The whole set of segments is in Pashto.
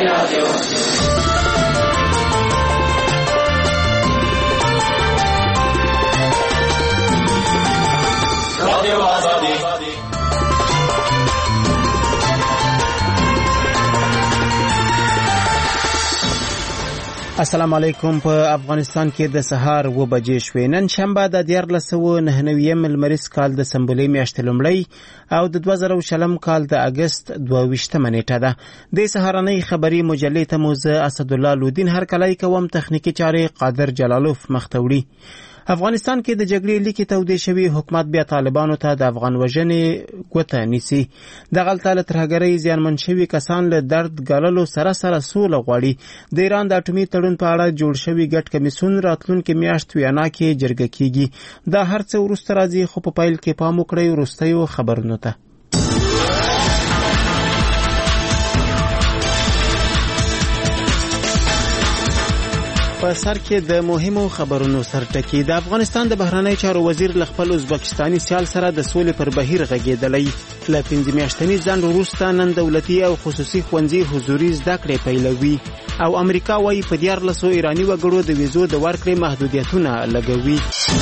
السلام علیکم. په افغانستان کې د سهار 9 بجې شوې. نن شنبه د 1999 لمریز کال د سنبلې میاشتې لومړی او د 2000 کال د اگست 22 نیټه ده. د سهارنۍ خبري مجلې ته مو زه اسدالله لودین هرکلی کوم. تخنیکی چارې قادر جلالوف مختوړي. افغانستان کې د جګړې لیکې تودې شوي حکومت بیا طالبانو ته د افغان وژنې ګوته نیسي. دغلته له ترهګرۍ زیانمن شوي کسان له درد ګاللو سره سوله غواړي. د ایران د اټومي تړون په اړه جوړ شوي ګډ کمیسیون راتلونکې میاشت ویانا کې جرګه کیږي. دا هر څه وروسته راځي، خو په پیل کې پام وکړئ وروستیو خبرونو ته. په سر کې د مهمو خبرونو سرټکی. د افغانستان د بهرنی چارو وزیر له خپل ازبکستاني سیال سره د سولې پر بهیر غږېدلی. له 5 میاشتني ځنډ وروسته نن دولتي او خصوصي ښوونځي حضوري زده کړې پیلوي او امریکا وايي په 14 ایراني وګړو د ویزو د ورکړې محدودیتونه لګوي.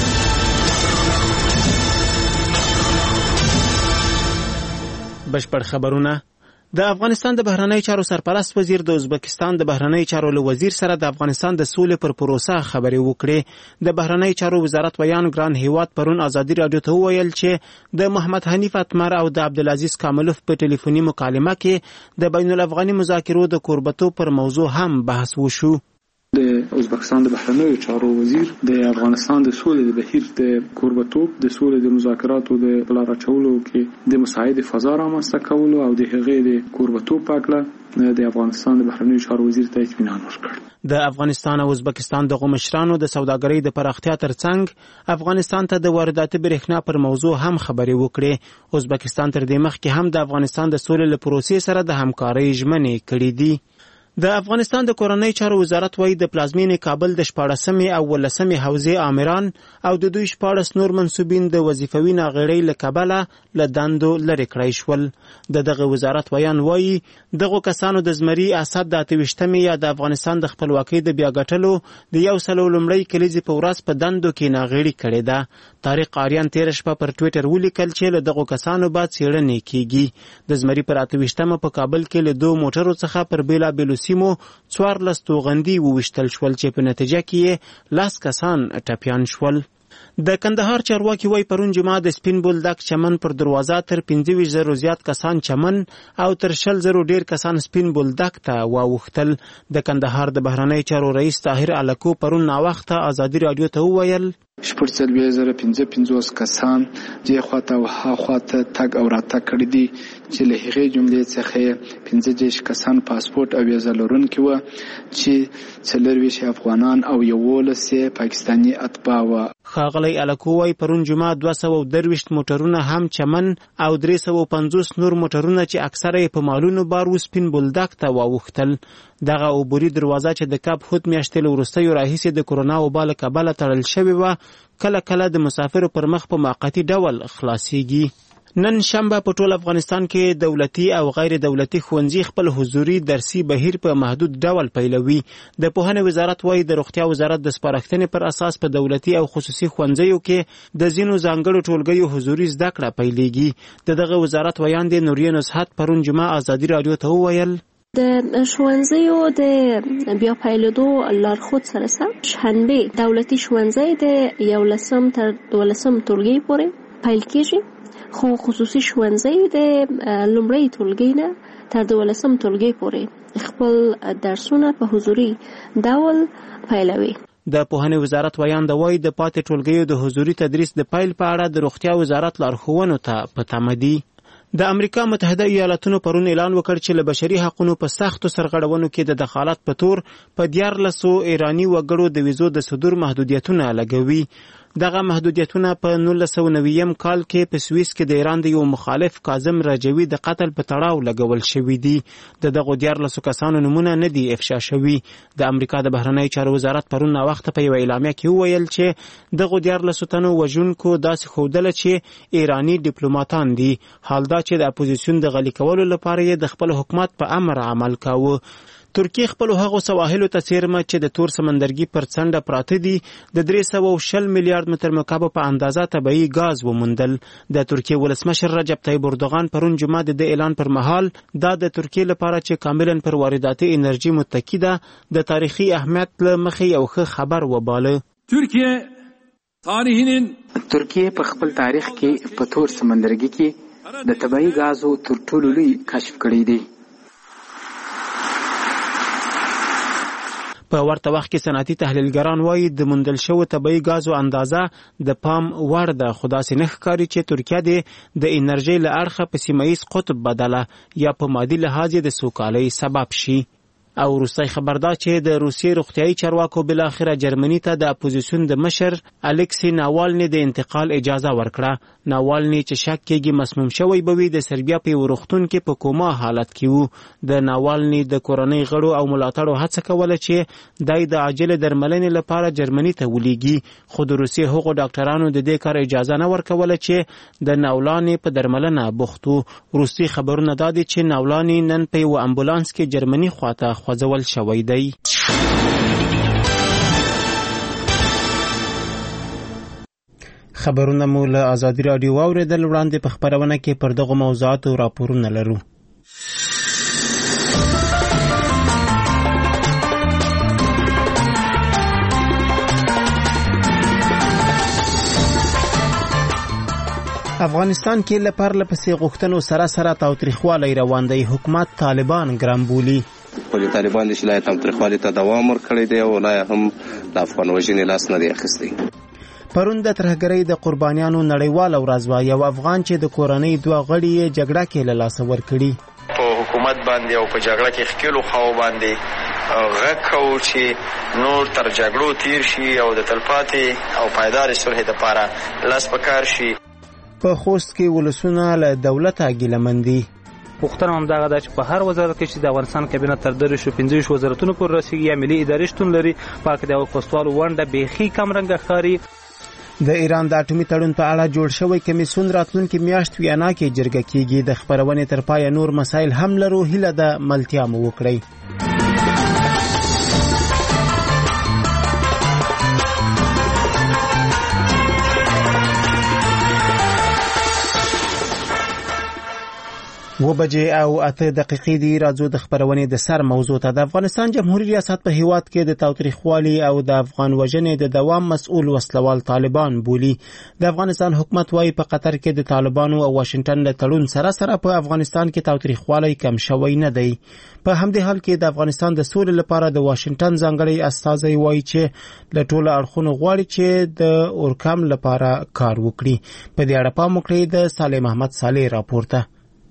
بشپړ خبرونه. د افغانستان د بهرنی چارو سرپرست وزیر د ازبکستان د بهرنی چارو له وزیر سره د افغانستان د سولې پر پروسه خبرې وکړې. د بهرنی چارو وزارت ویان ګران هیواد پرون ازادي رادیو ته وویل چې د محمد حنیف اتمر او د عبدالعزیز کاملوف په ټلیفوني مکالمه کې د بین الافغاني مذاکرو د کوربتو پر موضوع هم بحث وشو. د ازبکستان د بهرنیو چارو وزیر د افغانستان د سولې د بهیر د کوربتوب د سولې د مذاکراتو د بلار اچولو کې د مساعد فضا رامنځته کولو او د هغې د کوربتوب په اړه د افغانستان د بهرنیو چارو وزیر ته اطمینان ورکړ. د افغانستان او ازبکستان د مشرانو د سوداګرۍ د پراختیا ترڅنګ افغانستان ته د وارداتي برېښنا پر موضوع هم خبرې وکړې. ازبکستان تر دې مخکې هم د افغانستان د سولې له پروسې سره د همکارۍ ژمنې کړې دي. د افغانستان د کورنۍ چارو وزارت وايي د پلازمینې کابل د 14مې او 15مې حوزې آمران او د دوی 14 نور منصوبین د وظیفوي ناغېړۍ له کبله له دندو لرې کړی شول. دغه وزارت ویان وايي دغه کسانو د زمري اسد د 28مې یا د افغانستان د خپلواکۍ د بیا ګټلو د یو سلو لومړۍ کلیزې په ورځ په دندو کې ناغېړي کړې ده. طارق آریان تیر شپه پر ټویټر ولیکل چې له دغه کسانو بعد څېړنې کیږي. د زمري پر 28مه په کابل کې له 2 موټرو څخه پر بیلابېلو سیمو 14 توغندي وویشتل شول چې په نتیجه کې 10 کسان ټپیان شول. د کندهار چارواکي وای پرون جمعه د سپین بولدک چمن پر دروازه تر 25,000 زیات کسان چمن او تر 20,000 ډیر کسان سپین بولدک ته واوښتل. د کندهار د بهرنی چارو رئیس طاهر علکو پرون ناوخته ازادي رادیو ته وویل 4,055 کسان دې خواته او ها خواته تګ او راتګ کړي دي چې له هغې جملې څخه 15 کسان پاسپورت او ویزه لرونکي وو چې 24 افغانان او 11 پاکستاني اتباع وو. ښاغلی الکو وای پرون جمعه 223 موټرونه هم چمن او 350 نور موټرونه چې اکثره په مالونو بار وسپین بولدک ته واوښتل. دغه عبوري دروازه چې د کب خود میاشتې وروستیو راهیسې د کرونا وبا له کبله تړل شوې وه کله کله د مسافرو پر مخ په موقتي ډول خلاصیږي. نن شنبه په ټول افغانستان کې دولتي او غیر دولتي ښوونځي خپل حضوري درسي بهیر په محدود ډول پیلوي. د پوهنې وزارت وايي د روغتیا وزارت د سپارښتنې پر اساس په دولتي او خصوصي ښوونځیو کې د ځینو ځانګړو ټولګیو حضوري زده کړه پیلېږي. دغه وزارت ویان د نوریه نصحت پرون جمعه ازادي رادیو ته وویل د ښوونځیو د بیا پیلېدو لارښود سره سم شنبه دولتي ښوونځی د 11 تر 12 ټولګي پورې پیل کېږي، خو خصوصي ښوونځی د لومړۍ ټولګي نه تر 12 ټولګي پورې خپل درسونه په حضوري ډول پیلوي. د پوهنې وزارت ویان د وای د پاتې ټولګیو د حضوري تدریس د پیل په اړه د روغتیا وزارت لارښوونو ته په تمه دي. د امریکا متحده ایالاتونو پرون اعلان وکړ چې له بشري حقوقو په سختو سرغړونو کې د دخالت په تور په 14 ایرانی وګړو د ویزو د صدور محدودیتونه لګوي. دغه محدودیتونه په 1990 کال کې په سویس کې د ایران د یو مخالف کاظم رجوی د قتل په تړاو لګول شوی دی. دغه 14 کسانو نمونه نه دی افشا شوی. د امریکا د بهرنی چارو وزارت پرون وخت په یو اعلامیه کې وویل چې دغه 14 تنو وژونکو داسې ښودل چې ایرانی ډیپلوماټان دي، حال دا چې د اپوزیسیون د غلي کولو لپاره د خپل حکومت په امر عمل کاوه. ترکیه خپل هغو سواحلو ته څیرمه چې د تور سمندرګي پر څنډه پراته دي د 320 میلیارډ متر مکعب په اندازه طبیعي ګاز وموندل. د ترکیه ولسمشر رجب طیب اردوغان پرون جمعه د اعلان پر مهال دا د ترکیه لپاره چې کاملا پر وارداتي انرژي متکی ده د تاریخي اهمیت له مخې یو ښه خبر وباله. ترکیه په خپل تاریخ کې په تور سمندرګي کې د طبیعي ګازو تر ټولو لوی کشف کړی دی. په ورته وخت کې صنعتي تحلیلګران وایي د موندل شوو طبیعي ګازو اندازه د پام وړ ده، خو داسې نه ښکاري چې ترکیه د انرژۍ له اړخه په سیمه ییز قطب بدله یا په مادي لحاظ د سوکالۍ سبب شي. او وروستی خبر دا چې د روسیې روغتیایي چارواکو بالاخره جرمني ته د اپوزیسیون د مشر الکسی ناوالني د انتقال اجازه ورکړه. ناوالني چې شک کېږي مسموم شوی به وي د سربیا په یو روغتون کې په کوما حالت کې وو. د ناوالني د کورنۍ غړو او ملاتړو هڅه کوله چې دای د عاجله درملنې لپاره جرمني ته ولیږي، خو د روسیې هغو ډاکټرانو د دې کار اجازه نه ورکوله چې د ناولاني په درملنه بوخت وو. روسي خبرونه دا دي چې ناولاني نن په یو امبولانس کې جرمني خواته خوځول شوی دی. خبرونه مو له ازادي راډیو واوریدل. وړاندې په خبرونه کې پر دغه موضوعاتو راپورونه لرو. افغانستان کې لپاره لپسې غوښتنو سره تاوتریخوالی روان دی. حکومت طالبان ګرام بولي. ولې طالبان د شلای تاوتریخوالي ته دوام ورکړی دی او لا هم د افغان وژنې لاس نه دی اخیستی. پرون د ترهګرۍ د قربانیانو نړیواله ورځ وه. یو افغان چې د کورنۍ 2 غړي یې جګړه کې له لاسه ورکړي. په حکومت باندې او په جګړه کې ښکېلو خواو باندې غږ کوو چې نور تر جګړو تیر شي او د تلپاتې او پایدارې صلح دپاره لاس په کار شي. په خوست کې ولسونه له دولته ګیلهمن دي. پوښتنه هم دغه ده چې په هر وزارت کې چې د افغانستان کابینه تر 15 وزارتونو پورې رسیږي یا ملي ادارې شتون لري، په کې د پوسټوالو ونډه بیخي کم رنګه ښکاري. د ایران د اټومي تړون په اړه جوړ شوی کمیسیون راتلونکي میاشت ویانا کې جرګه کیږي. د خبرونې تر پایه نور مسایل هم لرو. هیله ده ملتیا مو وکړئ. و بجې او 8 دقیقې دی. راځو د خبرونې د سر موضوع ته. د افغانستان جمهوریت ریاست په هیواد کې د تاوتریخوالي او د افغان وژنې د دوام مسؤل وسلوال طالبان بولي. د افغانستان حکومت وايي په قطر کې د طالبانو او واشنگټن له تړون سره په افغانستان کې تاوتریخوالی کم شوی نه دی. په همدې حال کې د افغانستان د سولې لپاره د واشنگټن ځانګړی استازی وايي چې له ټولو اړخونو غواړي چې د اورکام لپاره کار وکړي. په دې اړه پام وکړئ د صالح محمد صالح راپورته.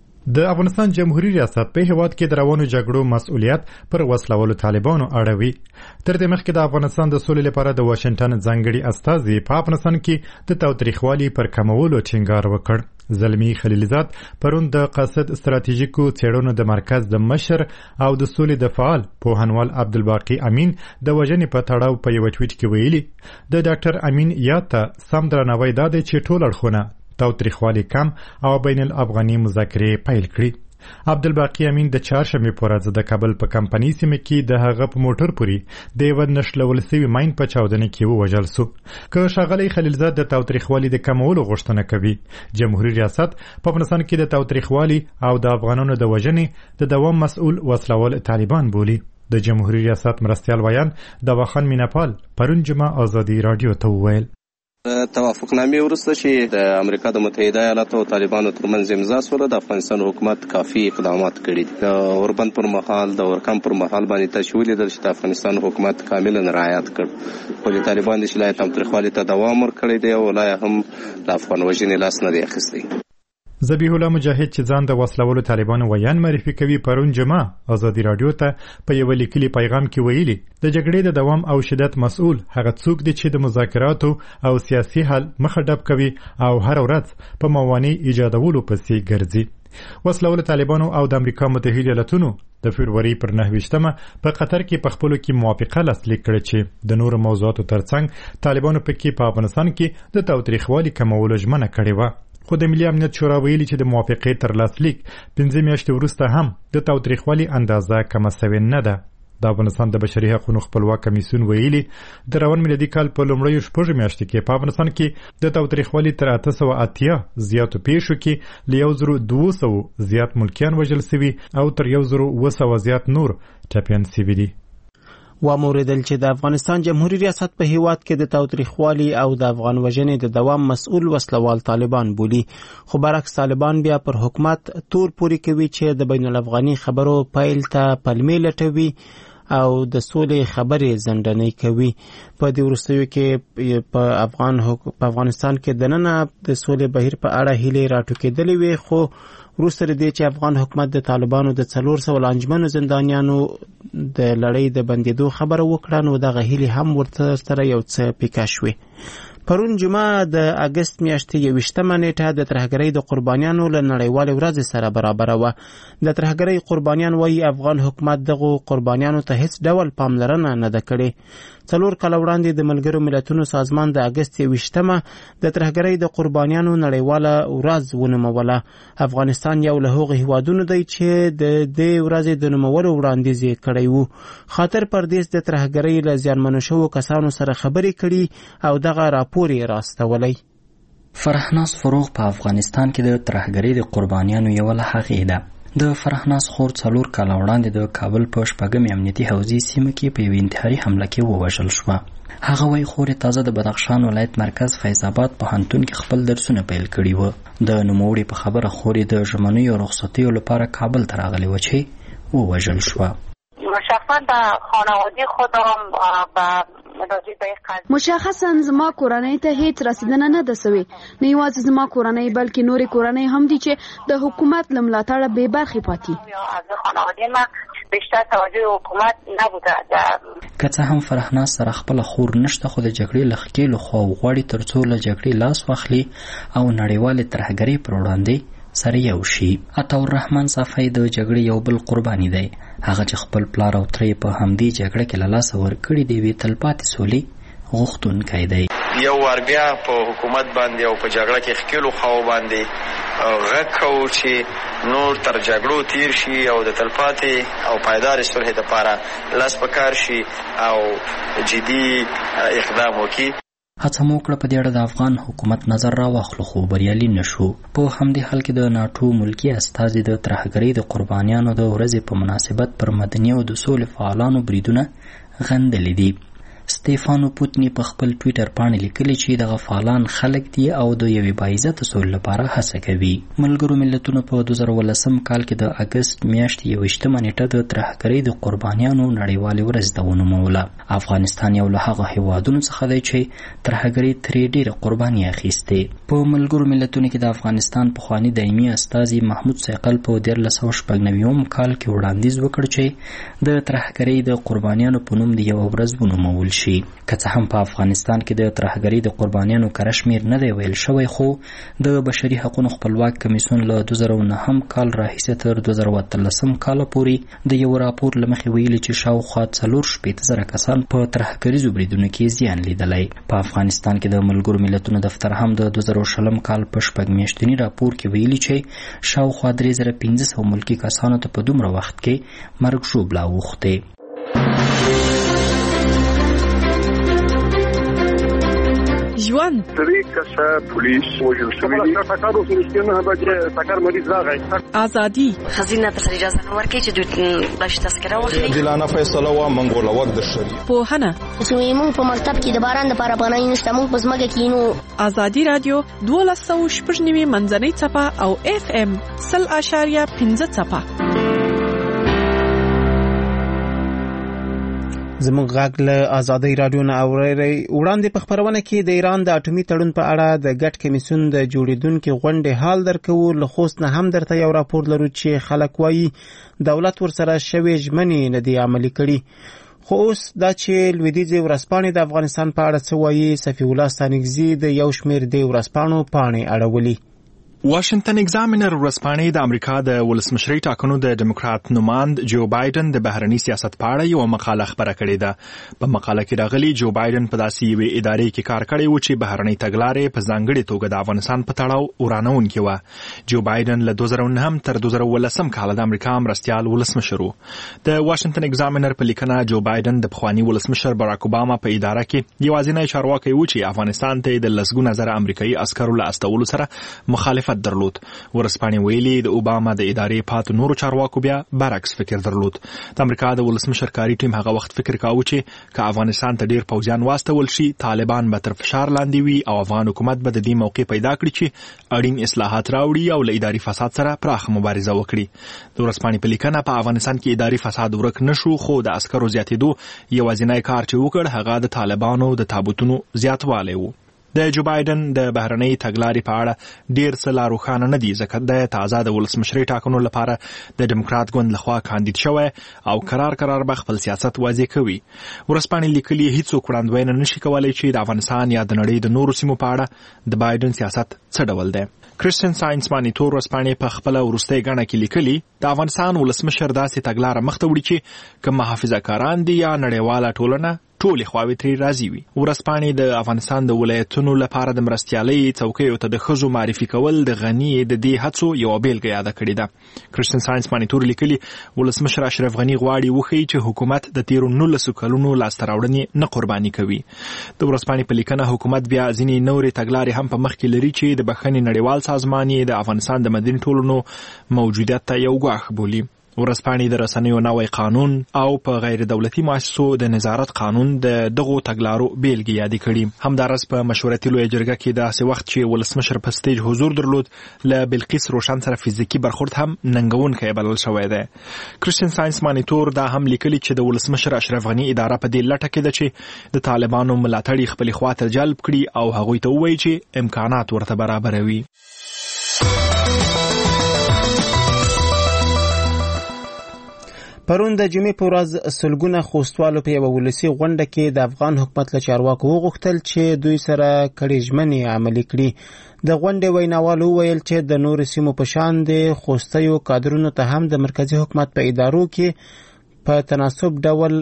د افغانستان جمهوریت ریاست په هیواد کې د روانو جګړو مسؤلیت پر وسلوالو طالبانو اړوي. تر دې مخکې د افغانستان د سولې لپاره د واشنگټن ځانګړي استازي په افغانستان کې د تاوتریخوالي پر کمولو ټینګار وکړ. زلمی خلیلزاد پرون د قاصد استراتیژیکو څېړنو د مرکز د مشر او د سولې د فعال پوهنوال عبدالباقي امین د وژنې په تړاو په یو ټویټ کې ویلي د ډاکټر امین یاد ته سم درناوی دا دی چې ټول اړخونه تاوتریخوالی کم او بین الافغاني مذاکرې پیل کړي. عبدالباقي امین د چهارشنبې په ورځ د کابل په کمپنۍ سیمه کې د هغه په موټر پورې د یوه نښلول سوي ماین په چاودنه کې ووژل سو. که ښاغلی خلیلزاد د تاوتریخوالي د کمولو غوښتنه کوي، جمهوریت ریاست په افغانستان کې د تاوتریخوالي او د افغانانو د وژنې د دوام مسؤل وسلوال طالبان بولي. د جمهوریت ریاست مرستیال ویان دواخان میناپال پرون جمعه ازادي راډیو ته وویل توافقنامې وروسته چې د امریکا د متحده ایالاتو او طالبانو ترمنځ امضا سوله، د افغانستان حکومت کافي اقدامات کړي دي. د اوربند پر مهال د اورکم پر مهال باندې تاسو ولیدل چې د افغانستان حکومت کاملا رعایت کړ، خو د طالبان د شلای تاوتریخوالي ته دوام ورکړی دی او لا هم د افغان وژنې لاس نه دی اخیستی. ذبیح الله مجاهد چې ځان د وسلوالو طالبانو ویان معرفي کوي پرون جمعه ازادي راډیو ته په یو لیکلي پیغام کې ویلي د جګړې د دوام او شدت مسؤل هغه څوک دی چې د مذاکراتو او سیاسي حل مخه ډب کوي او هر ورځ په موانع ایجادولو پسې ګرځي. وسلوالو طالبانو او د امریکا متحده ایالاتونو د فبروري پر 9 په قطر کې په خپلو کې موافقه لاسلیک کړه چې د نورو موضوعاتو ترڅنګ طالبانو پکې په افغانستان کې د تاوتریخوالي کمولو ژمنه کړې وه. خو د ملي امنیت شورا ویلي چې د موافقې تر لاسلیک 5 میاشتې وروسته هم د تاوتریخوالي اندازه کمه سوې نه ده. د افغانستان د بشري حقوقو خپلواک کمیسیون ویلي د روان میلادي کال په لومړیو 6 میاشتو کې په افغانستان کې د تاوتریخوالي تر 880 زیاتو پیښو کې ل 1200 زیات ملکیان وژل شوي او تر 1200 زیات نور ټپیان شوي دي. واوریدل چې د افغانستان جمهوریت ریاست په هیواد کې د تاوتریخوالي او د افغان وژنې د دوام مسؤل وسلوال طالبان بولي، خو برعکس طالبان بیا پر حکومت تور پوري کوي چې د بین الافغاني خبرو پیل ته پلمې لټوي او د سولې خبرې زندنۍ کوي. په دې وروستیو کې په افغانستان کې دننه د سولې بهیر په اړه هیلې راټوکېدلې وي، خو وروسته دې چې افغان حکومت د طالبانو د 400 انجمنو زندانیانو د لړۍ د بندیدو خبره وکړه، نو دغه هیلې هم ورته سره یو څه پیکا شوې. پرون جمعه د اگست میاشتې 21 نیټه د ترهګرۍ د قربانیانو له نړیوالې ورځې سره برابر وه. د ترهګرۍ قربانیان وایي افغان حکومت دغه قربانیانو ته هیڅ ډول پاملرنه نه ده کړې. 4 کاله وړاندې د ملګرو ملتونو سازمان د اگست 21 د ترهګرۍ د قربانیانو نړیواله ورځ ونوموله. افغانستان یو له هغو هیوادونو دی چې د دې ورځې د نومولو وړاندیز یې کړی وو. خاطر پردیس د ترهګرۍ له زیانمنو شوو کسانو سره خبرې کړي او دغه راپور یې راستولی. فرحناز فروغ په افغانستان کې د ترهګرۍ د قربانیانو یو له هغې ده. د فرحناز خور 4 کاله وړاندې د کابل په 8 امنیتي حوزې سیمه کې په یوه انتحاري حمله کې ووژل شوه. هغه وايي خور تازه د بدخشان ولایت مرکز فیض آباد پوهنتون کې خپل درسونه پیل کړي وو. د نوموړي په خبره خور د ژمنیو رخصتیو لپاره کابل ته راغلی و چې ووژل شوه. شخصا به خانواده خودم مشخصا زما کورنۍ ته هیڅ رسیدنه نه ده سوې، نه یوازې زما کورنۍ بلکې نورې کورنۍ هم دي چې د حکومت له ملاتړه بې برخې پاتې. از خانواده ما بیشتر توجه حکومت نبوده. که څه هم فرحناز سره خپل خور نشته، خو د جګړې له ښکېلو خوا غواړي ترڅو له جګړې لاس واخلي او نړیوالې ترهګرۍ پر وړاندې سره یو شي. عطاالرحمن صافی د جګړې یو بل قرباني دی. هغه چې خپل پلار او ترې په همدې جګړه کې له لاسه ورکړي دی، وی تلپاتې سولې غوښتونکی دی. یو وار بیا په حکومت باندې او په جګړه کې ښکېلو خواو باندې غږ کوو چې نور تر جګړو تیر شي او د تلپاتې او پایدارې صلح دپاره لاس په کار شي او جدي اقدام وکړي. هڅه مو وکړه په دې اړه د افغان حکومت نظر راواخلو، خو بریالي نشو. په همدې حال کې د ناټو ملکي استازي د ترهګرۍ د قربانیانو د ورځې په مناسبت پر مدني او د سولې فعالانو بریدونه غندلي دي. ستیفانو پوتنی په خپل ټویټر باندې لیکلي چې دغه فعالان خلک دي او د یوې باعزته سولې لپاره هڅه کوي. ملګرو ملتونو په 2018 کال کې د اگست میاشتې 21 نیټه د ترهګرۍ د قربانیانو نړیوالې ورځ ونوموله. افغانستان یو له هغه هیوادونو څخه دی چې ترهګرۍ ترې ډېره قرباني اخیستې. په ملګرو ملتونو کې د افغانستان پخواني دایمي استازي محمود سیقل په 1996 کال کې وړاندیز وکړ چې د ترهګرۍ د قربانیانو په نوم د یو ورځ ونومول شي. که څه هم په افغانستان کې د ترهګرۍ د قربانیانو کره شمېر نه دی ویل شوی، خو د بشري حقوقو خپلواک کمیسیون له 2009 کال راهیسې تر 2013 کال پورې د یو راپور له مخې ویلي چې شاوخوا 4,000 کسان په ترهګریزو بریدونو کې زیان لیدلی. په افغانستان کې د ملګرو ملتونو دفتر هم د 2020 کال په 6 میاشتني راپور کې ویلي چې شاوخوا 3,500 ملکي کسانو ته په دومره وخت کې مرګ ژوبله اوښتې. ژوند درې کسه پولیس وژل شوي دي. ازادي خزینه ته اجازه نه ورکړي چې دوی بش تذکره واخلي. عادلانه فیصله و منګوله وخت د شری پوهنه چې موږ په مکتب کې د باران لپاره پناه نشته، موږ په ځمکه کې نو. ازادي رادیو 12.9 منځنۍ څپه او FM 0.5 څپه. زموږ غږ له ازادۍ رادیو نه اورئ. وړاندې په خپرونه کې د ایران د اټومي تړون په اړه د ګډ کمیسیون د جوړیدونکو غونډې حال درکوو. له خوست نه هم درته یو راپور لرو چې خلک وایي دولت ورسره شوې ژمنې نه دي عملي کړي. خو اوس دا چې لویدیځې ورځپاڼې د افغانستان په اړه څه وایي، صفي الله ستانکزي د یو شمېر د ورځپاڼو پاڼې اړولي. واشنگټن ایگزامینر ورځپاڼې د امریکا د ولسمشرۍ ټاکنو د ډیموکرات نوماند جو بایدن د بهرني سیاست په اړه یو مقاله خبره کړې ده. په مقاله کې راغلي جو بایدن په داسې یوې ادارې کې کار کړی و چې بهرنۍ تګلارې په ځانګړې توګه د افغانستان په تړاو ورانونکې وه. جو بایدن له 2009 تر 2018 کال د امریکا مرستیال ولسمشر و. د واشنگټن ایگزامینر په لیکنه جو بایدن د پخواني ولسمشر باراک اوباما په اداره کې یوازینی چارواکی و چې افغانستان ته د لسګونه زره امریکایي عسکرو له استولو سره مخالفت درلود. ورځپاڼې ویلي د اوباما د ادارې پاتو نورو چارواکو بیا برعکس فکر درلود. د امریکا د ولسمشر کاري ټیم هغه وخت فکر کاوه چې که افغانستان ته ډیر پوځیان واستول شي طالبان به تر فشار لاندې وي او افغان حکومت به د دې موقع پیدا کړي چې اړین اصلاحات راوړي او له اداري فساد سره پراخه مبارزه وکړي. د ورځپاڼې په لیکنه په افغانستان کې اداري فساد ورک نشو خو د عسکرو زیاتېدو یوازینی کار چې وکړ هغه د طالبانو د تابوتونو زیاتوالی و. د جو بایدن د بهرنۍ تګلارې په اړه ډیر څه لا روښانه نه دي ځکه د تازه د ولسمشرۍ ټاکنو لپاره د ډیموکرات ګوند لخوا کاندید شوی او قرار به خپل سیاست واضح کوي. ورځپاڼې لیکلي هیڅوک وړاندوینه نشي کولی چې د افغانستان یا د نړۍ د نورو سیمو په اړه د بایدن سیاست څه ډول دی. کرسچن ساينس مانیټور ورځپاڼې په خپله وروستۍ ګڼه کې لیکلي د افغانستان ولسمشر داسې تګلاره مخته وړي چې که محافظه کاران دي یا نړیواله ټولنه ټولې خواوې ترې راضي وي. ورځپاڼې د افغانستان د ولایتونو لپاره د مرستیالۍ څوکیو ته د ښځو معرفي کول د غني د دې هڅو یوه بیلګه یاده کړې ده. کرسچن ساينس مانیټور لیکلي ولسمشر اشرف غني غواړي وښیي چې حکومت د تیرو 19 کلونو لاسته راوړنې نه قرباني کوي. د ورځپاڼې په لیکنه حکومت بیا ځینې نورې تګلارې هم په مخ کې لري چې د بخښنې نړیوال سازمان یې د افغانستان د مدني ټولنو موجودیت ته یو ګواښ بولي. ورځپاڼې د رسنیو نوی قانون او په غیر دولتي مؤسسو د نظارت قانون د دغو تګلارو بیلګې یادې کړي. همداراز په مشورتي لویه جرګه کې داسې وخت چې ولسمشر په سټیج حضور درلود له بلقیس روشن سره فزیکي برخورد هم ننګونکی بلل شوی دی. کرسچن ساينس مانیټور دا هم لیکلي چې د ولسمشر اشرف غني اداره په دې لټه کې ده چې د طالبانو ملاتړي خپلې خواته جلب کړي او هغوی ته ووایي چې امکانات ورته برابروي. پرون د جمعې په ورځ سلګونه خوستوالو په یوه ولسي غونډه کې د افغان حکومت له چارواکو وغوښتل چې دوی سره کړې ژمنې عملي کړي. د غونډې ویناوالو وویل چې د نورو سیمو په شان د خوستیو کادرونو ته هم د مرکزي حکومت په ادارو کې په تناسب ډول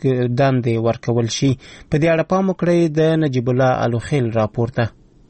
دندې ورکول شي. په دې اړه پام وکړئ د نجیب الله الوخیل راپورته.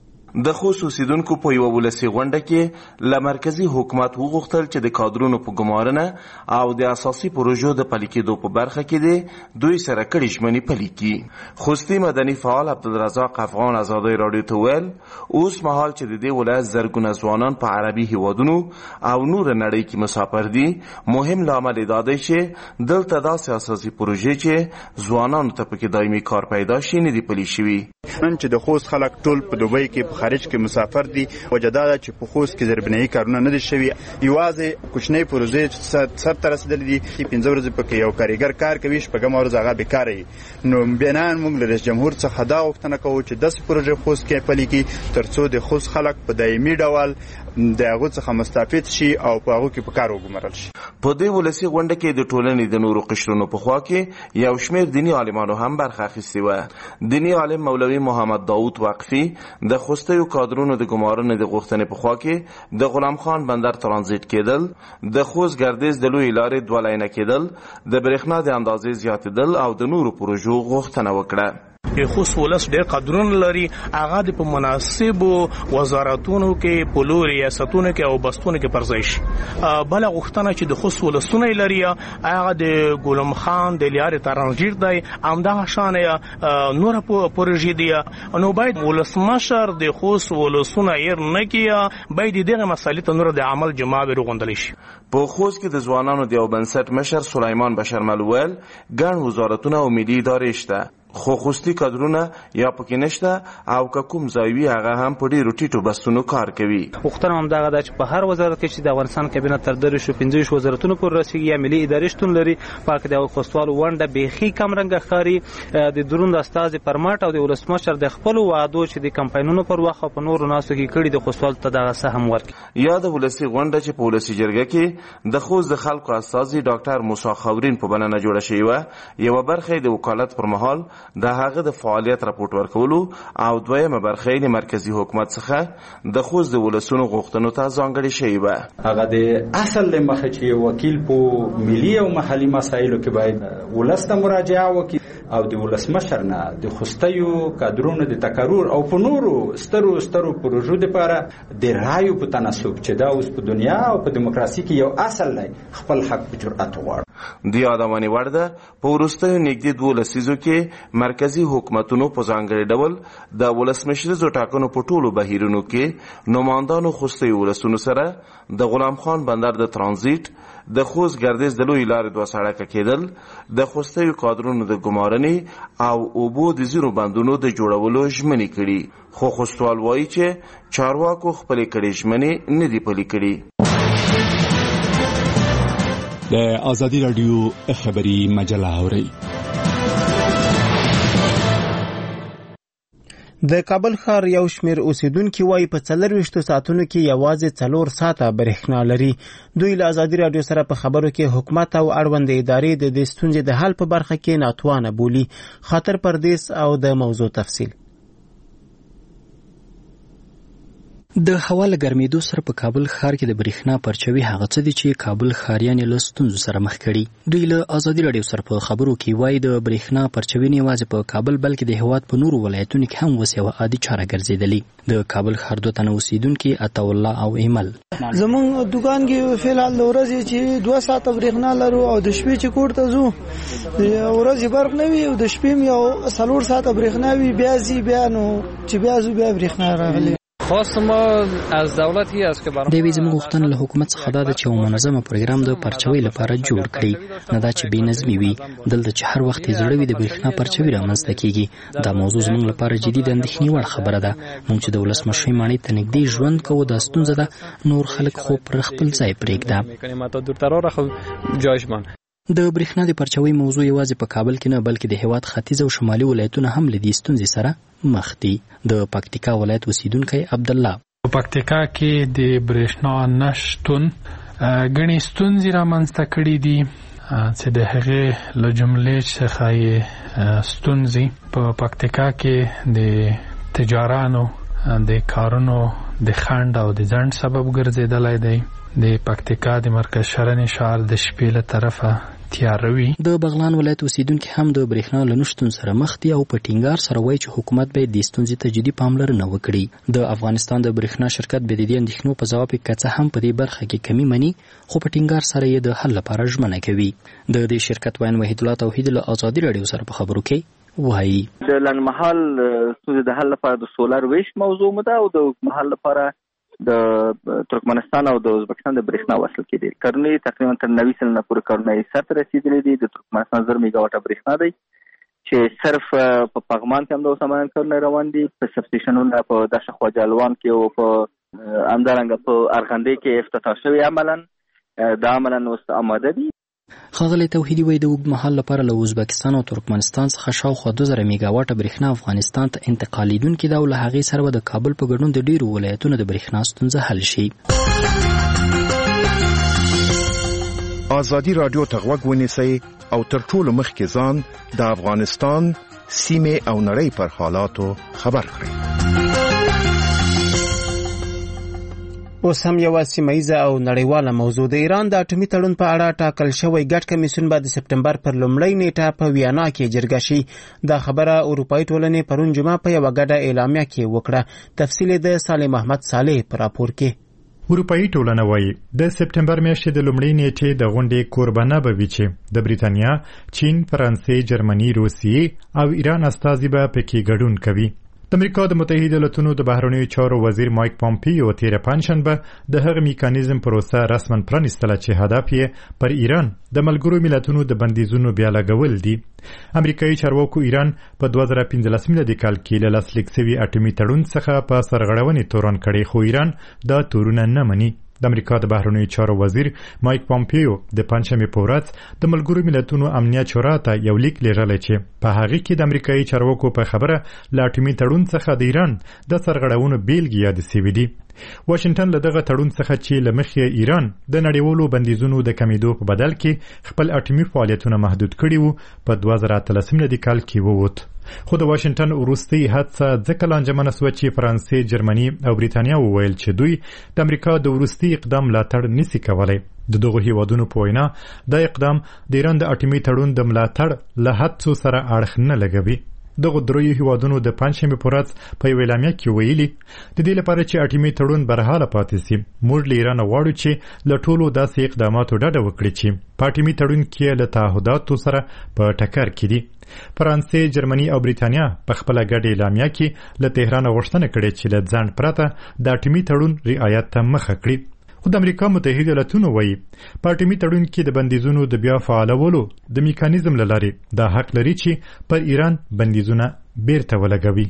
د خوست اوسیدونکو په یوه ولسي غونډه کې له مرکزي حکومت وغوښتل چې د کادرونو په ګمارنه او د اساسي پروژو د پلي کېدو په برخه کې دوی سره کړي ژمنې پلي کړي. خوستي مدني فعال عبدالرزاق افغان ازادۍ راډیو ته ویل اوس مهال چې د دې ولایت زرګونه ځوانان په عربي هیوادونو او نور نړۍ کې مسافر دي مهم لامل دا دی چې دلته داسې اساسي پروژې چې ځوانانو ته پکې دایمي کار پیدا شي نه دي پلي شوي. نن چې د خوست خلک ټول په دوبۍ کې په خارج کې مسافر دي وجه دا ده چې په خوست کې زیربنایي کارونه نه دي شوي یوازې کوچنۍ پروژې سر ته رسېدلې دي. 15 ورځې پکې یو کاریګر کار کوي شپږم ورځ هغه بیکاره وي. نو بینان موږ له رئیس جمهور څخه دا غوښتنه کوو چې داسې پروژې خوست کې پلي کړي تر څو د خوست خلک په دایمي ډول د هغو څخه مستفید شي او په هغو کې په کار وګمارل شي. په دې ولسي غونډه کې د ټولنې د نورو قشرونو په خوا کې یو شمېر دیني عالمانو هم برخه اخیستې وه. دیني عالم مولوي محمد داود وقفي د خوستیو کادرونو د ګمارنې د غوښتنې په خوا کې د غلام خان بندر ترانزیت کېدل، د خوست ګردیز د لویې لارې دوه لاینه کېدل، د برېښنا د اندازې زیاتېدل او د نورو پروژو غوښتنه وکړه. خوست ولس ډېر قدرونه لري هغه د په مناسبو وزارتونو کې په لوی ریاستونو کې او بستونو کې پر ځای شي. بله غوښتنه چې د خوست ولسونه لري هغه د غلام خان د لارې ترانزیت دی همدغه شان نور پروژې دي. نو باید ولسمشر د خوست ولسونه هیر نه کړي باید دغه مسالې ته نور د عمل جماعت وغوندلی شي. په خوست کې د ځوانانو د یو بنسټ مشر سلیمان بشرمل ویل ګڼ وزارتونه او ملي ادارې شته خو خوستي کادرونه یا پکې نشته او که کوم ځای وي هغه هم په ډېرو ټیټو بستونو کار کوي. غوښتنه همدغه ده چې په هر وزارت کې چې د افغانستان کابینه تر 15 وزارتونو پورې رسېږي یا ملي ادارې شتون لري په کې د خوستوالو ونډه بیخي کم رنګه ښکاري. د دروند استازي پر مټ او د ولسمشر د خپلو وعدو چې د کمپاینونو پر وخت په نورو ناسو کې کړي د خوستوالو ته دغه څه هم ورکړي. یا د ولسي غونډه چې په ولسي جرګه کې د خوست د خلکو استازي ډاکټر موسی خاورین په بلنه جوړه شوې وه یوه برخه د وکالت پر مهال د هغه د فعالیت راپورټ ورکولو او دویمه برخه یې مرکزی حکومت څخه د خوست د ولسونو غوښتنو ته ځانګړې شوې وه. هغه د اصل له مخه چې وکیل په ملي او محلي مسایلو کې باید ولس ته مراجعه وکړي او د ولسمشر نه د خوستیو کادرونو د تقرر او په نورو سترو پروژو لپاره د رایو په تناسب چې دا اوس په دنیا او په دیموکراسي کې یو اصل دی خپل حق په جرأت وغواړي. د یادونې وړ ده په وروستیو نږدې 2 لسیزو کې مرکزی حکومتونو په ځانګړي ډول د ولسمشریزو ټاکنو په ټولو بهیرونو کې نمایندانو خوستیو ولسونو سره د غلام خان بندر د ترانزیت، د خوست ګردیز د لوی لارې 2 سړکه کېدل، د خوستیو کادرونو د ګمارنې او اوبو د زیرو بندونو د جوړولو ژمنې کړي. خو خوستوال وایي چې چارواکو خپلې کړې ژمنې نه دي پلي کړي. د آزادی رادیو خبری مجله اورئ. د کابل ښار یو شمیر اوسیدونکي وایي په 24 ساعتونو کې یوازې 4 ساعته برېښنا لري. دوی له آزادی رادیو سره په خبرو کې حکومت او اړوند ادارې د دې ستونزې د حل په برخه کې ناتوانه بولي. خاطر پردیس او د موضوع تفصیل. د هوا له ګرمېدو سره په کابل ښار کې د برېښنا پرچوي هغه څه دي چې کابل ښاریان له ستونزو سره مخ کړي. دوی له آزادي رادیو سره په خبرو کې وایي د برېښنا پرچوي نه یوازې په کابل بلکې د هېواد په نورو ولایتونو کې هم اوس یوه عادي چاره ګرځېدلې. د کابل ښار 2 تنه اوسیدونکي عطاالله او ایمل زمونږ دوکان کې فعلحال د ورځې چې 2 ساعته برېښنا لرو او د شپې چې کور ته ځو د ورځې برق نه وي او د شپې یو 4 ساعته برېښنا وي بیا ځي بیا نو چې بیا ځو بیا برېښنا راغلي. خواست ما از دولتی است که د وی زموږ غوښتنه له حکومت څخه دا ده چې یو منظمه پروګرام د پرچوي لپاره جوړ کړي، نه دا چې بې نظمي وي. دلته چې هر وخت زړه وي د برېښنا پرچوي رامنځته کېږي. دا موضوع زموږ لپاره جدي د اندېښنې وړ خبره ده. موږ چې د ولسمشرۍ ماڼۍ ته نږدې ژوند کوو دا ستونزه ده، نور خلک خو پر خپل ځای پرېږده. د برېښنا د پرچوي موضوع یوازې په کابل کې نه بلکې د هېواد ختیځ او شمالي ولایتونه هم له دې ستونزې سره مخ دي. د پکتیکا ولایت اوسیدونکی عبدالله په پکتیکا کې د برېښنا نشتون ګڼې ستونزې رامنځته کړي دي چې د هغې له جملې څخه یې ستونزې په پکتیکا کې د تجارانو د کارونو د خنډ او د ځنډ سبب ګرځېدلی دی. د پکتیکا د مرکز شرنې ښار د شپې له طرفه تیاروي. د بغلان ولایت اوسیدونکي هم د برېښنا له نشتون سره مخ دي او په ټینګار سره وایي چې حکومت باید د ستونزې ته جدي پاملرنه وکړي. د افغانستان د برېښنا شرکت به د دې اندېښنو په ځواب کې که څه هم په دې برخه کې کمی مني خو په ټینګار سره یې د حل لپاره ژمنه کوي. د دې شرکت وین وحید الله توحید له آزادي رادیو سره په خبرو کې وایي د لنډمهال ستونزې د حل لپاره د سولر ویش موضوع مده او د مهال لپاره د ترکمنستان او د ازبکستان د برېښنا وصل کېدل. کارونه تقریبا تر 90 سلنه پورې کارونه یې سرته رسیدلي دي. د ترکمنستان 1000 میگاواټه برېښنا دی چې صرف په پغمان کې هم د اوسمن کارونه روان دي، په سبسټیشنونو په داشه خواجه الوان کې او په همدارنګه په ارغندې کې افتتاح شوی عملاً اوس آماده دي. ښاغلی توحیدي وایي د اوږدمهال لپاره له ازبکستان او ترکمنستان څخه شاوخوا 2000 میگاواټه برېښنا افغانستان ته انتقالیدونکې ده او له هغې سره به د کابل په ګډون د ډېرو ولایتونو د برېښنا ستونزه حل شي. آزادي رادیو ته غوږ ونیسئ او تر ټولو مخکې ځان د افغانستان سیمې او نړۍ پر حالاتو خبر کړئ. اوس هم یوه سیمهیزه او نړیواله موضوع. د ایران د اټومي تړون په اړه ټاکل شوی ګډ کمیسیون به د سپټمبر پر لومړۍ نیټه په ویانا کې جرګه شي. دا خبره اروپایي ټولنې پرون جمعه په یوه ګډه اعلامیه کې وکړه. تفصیل د صالح محمد صالح په راپور کې. اروپایي ټولنه وایي د سپټمبر میاشتې د لومړۍ نیټې د غونډې کوربانه به وي چې د بریتانیا، چین، فرانسې، جرمني، روسیې او ایران استازي به پکې ګډون کوي. د امریکا د متحده ایالاتونو د بهرنیو چارو وزیر مایک پامپیو تېره پنجشنبه د هغه میکانیزم پروسه رسما پرانیستله چې هدف یې پر ایران د ملګرو ملتونو د بندیزونو بیا لګول دي. امریکایي چارواکو ایران په 2015 میلادي کال کې له لاسلیک شوي اټومي تړون څخه په سرغړونې تورن کړي، خو ایران دا تورونه نه مني. د امریکا د بهرنیو چارو وزیر مایک پامپیو د پنجشنبې په ورځ د ملګرو ملتونو امنیت شورا ته یو لیک لیږلی چې په هغې کې د امریکایي چارواکو په خبره له اټومي تړون څخه د ایران د سرغړونو بیلګې یادې شوې دي. واشنگټن له دغه تړون څخه چې له مخې ایران د نړیوالو بندیزونو د کمیدو په بدل کې خپل اټومي فعالیتونه محدود کړي وو په 2013 میلادي کال کې ووت. خو د واشنگټن وروستۍ هڅه ځکه لانجمنه سوه چې فرانسې، جرمني او بریتانیا وویل چې دوی د امریکا د وروستي اقدام ملاتړ نشي کولی. د دغو هیوادونو په وینا دا اقدام د ایران د اټومي تړون د ملاتړ له هڅو سره اړخ نه لګوي. دغو دریو هیوادونو د پنجشنبې په ورځ په یوه اعلامیه کې ویلي د دې لپاره چې اټومي تړون برحاله پاتې سي موږ له ایران غواړو چې له ټولو داسې اقداماتو ډډه وکړي چې په اټومي تړون کې له تعهداتو سره په ټکر کې دي. فرانسې، جرمني او بریتانیا په خپله ګډه اعلامیه کې له تهران غوښتنه کړې چې له ځنډ پرته د اټومي تړون رعایت ته مخه کړي. خو د امریکا متحده ایالاتونو وایي په اټومي تړون کې د بندیزونو د بیا فعالولو د میکانیزم له لارې دا حق لري چې پر ایران بندیزونه بیرته ولګوي.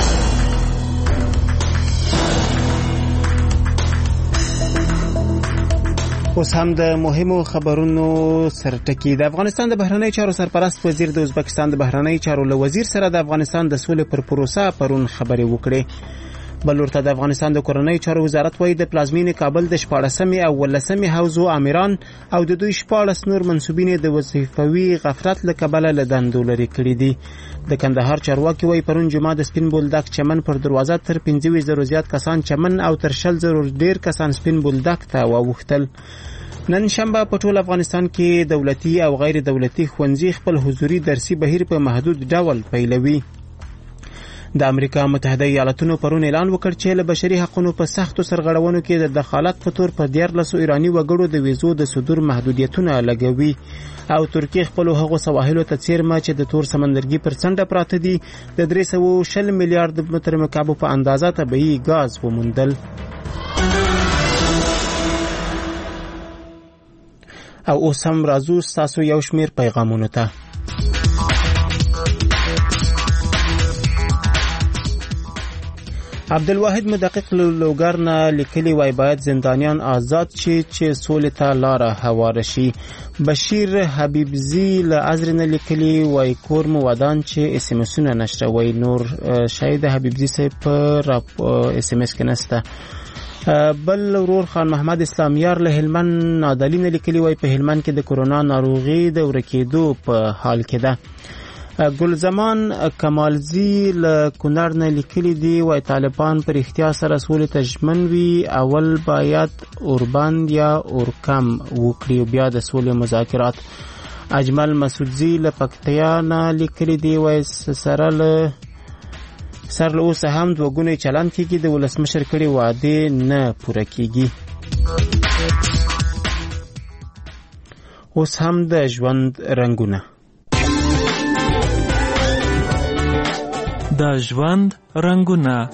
اوس هم د مهمو خبرونو سرټکی. د افغانستان د بهرنی چارو سرپرست وزیر د ازبکستان د بهرنی چارو له وزیر سره د افغانستان د سولې پر پروسه پرون خبرې وکړې. بلورته د افغانستان د کورنۍ چارو وزارت وایي د پلازمینې کابل د 14مې او 15مې حوزو امیران او د دوی 14 نور منسوبین د وظیفوي غفلت له کبله له دندو لرې کړي دي. د کندهار چارواکي وایي پرون جمعه د سپین بولدک چمن پر دروازه تر 15,000 زیات کسان چمن او تر 20,000 ډیر کسان سپین بولدک ته واوښتل. نن شنبه په ټول افغانستان کې دولتي او غیر دولتي ښوونځي خپل حضوري درسي بهیر په محدود ډول پیلوي. د امریکا متحده ایالاتونو پرون اعلان وکړ چې له بشري حقوقو په سختو سرغړونو کې د دخالت په تور په 14 ایرانی وګړو د ویزو د صدور محدودیتونه لګوي او ترکیه خپل هغو سواحلو ته څیرمه چې د تور سمندرګي پر څنډه پراته دي د 320 میلیارډ متر مکعب په اندازه طبيعي غاز وموندل. او اوس هم راځو ستاسو یو شمیر پیغامونو ته. عبدالواحد مدقق لوګرنا لیکلی وای باید زندانیان آزاد شي چې سولې ته لاره هواره شي. بشیر حبیبزی له ازرنه لیکلی وای کور مو ودان چې اس ام اسونه نشته. وای نور شاید حبیبزی صاحب پر اس ام اس کې نسته. بل ورور خان محمد اسلامیار له هلمند نادلین لیکلی وای په هلمند کې د کورونا ناروغي د ورکېدو په حال کې ده. ګلزمان کمالزی له کونړ نه لیکلی دی وای طالبان پر اختیار سره سولې ته ژمن وي اول باید اوربند یا اورکم وکړي بیا د سولې مذاکرات. اجمل مسعودزی له پکتیا نه لیکلی دی وای سره له اوس هم دوګونی چلند کېږي د ولسمشر کړي وعده نه پوره کېږي. اوس هم د ژوند رنگونه. د ژوند رنگونه.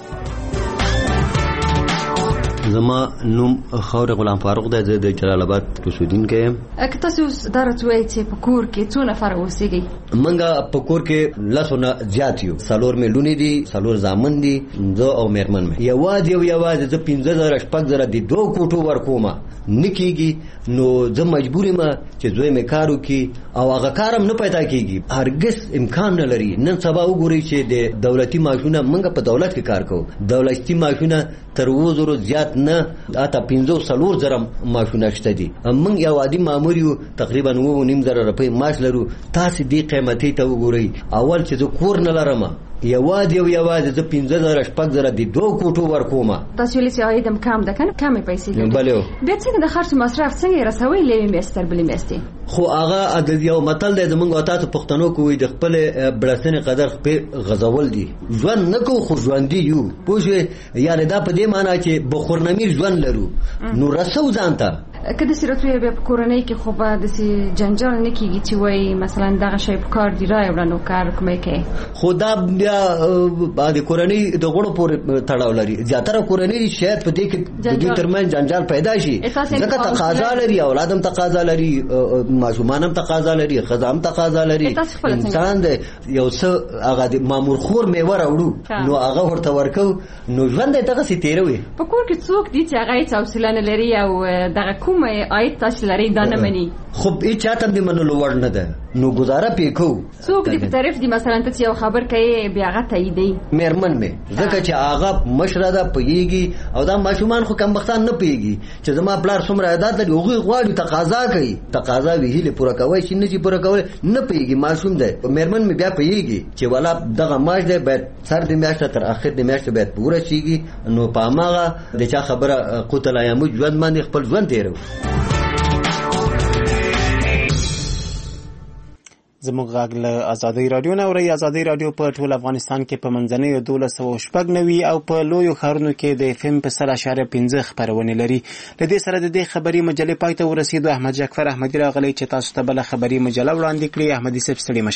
زما نوم خاور غلام فاروق دی، زه د جلال آباد اوسیدونکی یم. که تاسو درته وایئ چې په کور کې څو نفر اوسېږئ؟ موږ په کور کې 10 نه زیات یو. 4 مې لونې دي، 4 زامن دي، زه او مېرمن مې. یوازې زه 15,000 شپږ د 2 کوټو ورکومه نه کېږي، نو زه مجبور یم چې زوی مې کار وکړي او هغه کار هم نه پیدا کېږي. هرګز امکان نه لري. نن سبا وګورئ چې د دولتي معاشونه موږ په دولت کې کار کوو، دولتي معاشونه تر 2,000 زیات نه، اته 15,000 معاشونه شته دي. موږ یو عادي مامور یو، تقریبا 9,500 روپۍ معاش لرو. تاسو دې قیمتي ته وګورئ. اول چې زه کور نه لرم، یوازې زه 15,000 شپږ د 2 کوټو ورکومه. تاسو ویلي چې عاید هم کم ده، کنه کمې پیسې دي. بله بیا څنګه د خرچ مصرف څنګه رسوي لوي میستر بلې میستي؟ خو هغه د یو متل دی زمونږ تاسو پښتنو کوی د خپل بلسنې قدر په غزول دي. ژوند نه کو خو ژوند یو پوه، یعنی دا په دې معنی چې بخورنمیر ژوند لرو نو رسو ځانته. که د سیرتوی به کورنۍ کې خو به د جنجال نه کیږي چې وای مثلا دغه شی په کار دی راي ورنو کار کومه کوي. خدا بیا د کورنۍ د غړو پورې تړاو لري. زیاتره کورنۍ شاید په دې کې د دې ترمن جنجال پیدا شي، ځکه تقاضا لري، اولادم تقاضا لري، ماشومانم تقاضا لري، خزام تقاضا لري. انسان د یو څه هغه د مامور خور میوه راوړو نو هغه ورته ورکو، نو ژوند دغه سي تیروي. په کور کې څو څوک دي چې هغه هیڅ حوصله نه لري او دغه کوم عاید تاسو لري دا نه مني خو هیڅ چاته د منلو وړ نه ده نو گزاره پې کوو څوک دي په طرف دي مثلا ته یو خبر کوي بیا هغه تاییدي مېرمن مې ځکه چې هغه مشره ده پوهېږي او دا ماشومان خو کمبختان نه پوهېږي چې زما پلار څومره عایدات لري هغوی غواړي تقاضا کوي تقاضا وي هیلې پوره کوی چې نه شي پوره کولی نه پوهېږي ماشوم دی مېرمن مې بیا پوهېږي چې والا دغه معاش دی باید سر د میاشته تر اخر د میاشتې باید پوره شيږي نو په هماغه د چا خبره قوت الایامو ژوند باندې خپل ژوند تېرو زموږ غږ له ازادۍ رادیو نه اورئ. ازادۍ رادیو په ټول افغانستان کې په منځنیو 1290 او په لویو ښارونو کې د FM په 100.5 خپرونې لري. له دې سره د دې خبري مجلې پای ته ورسېدو. احمد جعفر احمدي راغلی چې تاسو ته بل خبري مجله وړاندې کړي. احمدي صاحب ستړي